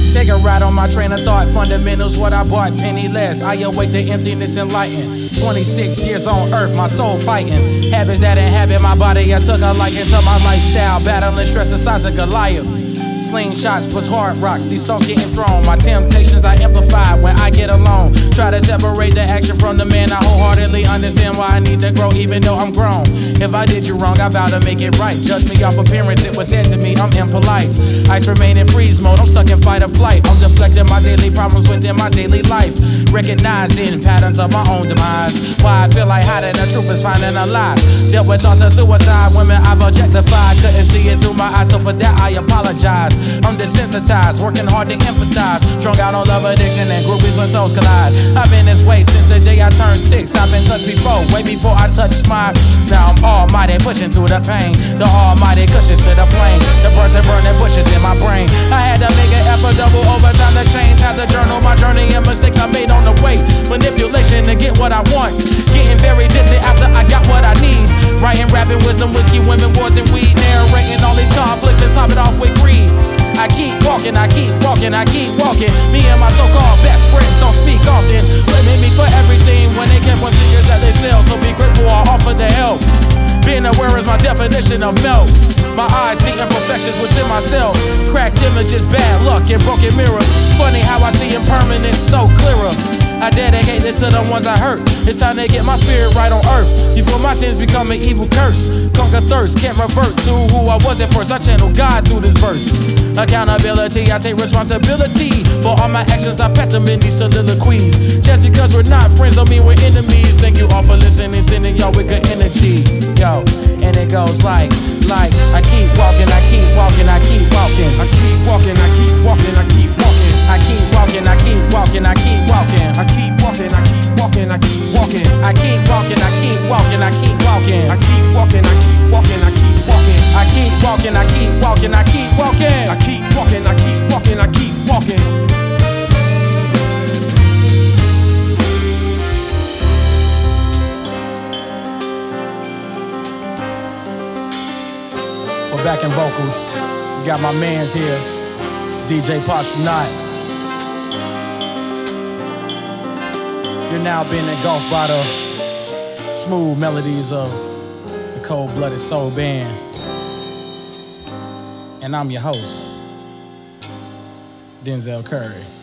Take a ride on my train of thought. Fundamentals, what I bought, penniless. I await the emptiness enlightened. 26 years on earth, my soul fighting. Habits that inhabit my body, I took a liking to my lifestyle. Battling stress the size of Goliath. Slingshots push hard rocks, these stones getting thrown. My temptations I amplify when I get alone. Try to separate the action from the man. I wholeheartedly understand why I need to grow even though I'm grown. If I did you wrong, I vow to make it right. Judge me off appearance, it was said to me I'm impolite. Ice remain in freeze mode, I'm stuck in fight or flight. I'm deflecting my daily problems within my daily life. Recognizing patterns of my own demise. Why I feel like hiding the truth is finding a lie. Dealt with thoughts of suicide, women I've objectified. Couldn't see it through my eyes, so for that I apologize. I'm desensitized, working hard to empathize. Strung out on love addiction and groupies when souls collide. I've been this way since the day I turned 6. I've been touched before, way before I touched mine. Now I'm almighty, pushing through the pain. The almighty cushions to the flame. The person burning bushes in my brain. I had to make an effort, double overtime to change. Had to journal my journey and mistakes I made on the way. Manipulation to get what I want. Getting very distant after I got what I need. Writing, rapping, wisdom, whiskey, women, wars, and weed. Narrating all these conflicts and top it off with greed. I keep walking, I keep walking, I keep walking. Me and my so-called best friends don't speak often. Blaming me for everything when they can't point fingers at themselves. So be grateful I offer the help. Being aware is my definition of melt. My eyes see imperfections within myself. Cracked images, bad luck, and broken mirrors. Funny how I see impermanence so clearer. I dedicate this to the ones I hurt. It's time to get my spirit right on earth before my sins become an evil curse. Conquer thirst, can't revert to who I was at first. I channel God through this verse. Accountability, I take responsibility for all my actions. I pet them in these soliloquies. Just because we're not friends don't mean we're enemies. Thank you all for listening, sending y'all with good energy. Yo, and it goes like I keep walking, I keep walking, I keep walking. I keep walking, I keep walking, I keep walking. I keep walking, I keep walking, I keep walking. I keep walking, I keep walking, I keep walking. I keep walking, I keep walking, I keep walking. I keep walking, I keep walking, I keep walking. I keep walking, I keep walking, I keep walking. I keep walking, I keep walking, I keep walking. For backing vocals, we got my mans here, DJ Postronaut. You're now being engulfed by the smooth melodies of the Cold-Blooded Soul Band. And I'm your host, Denzel Curry.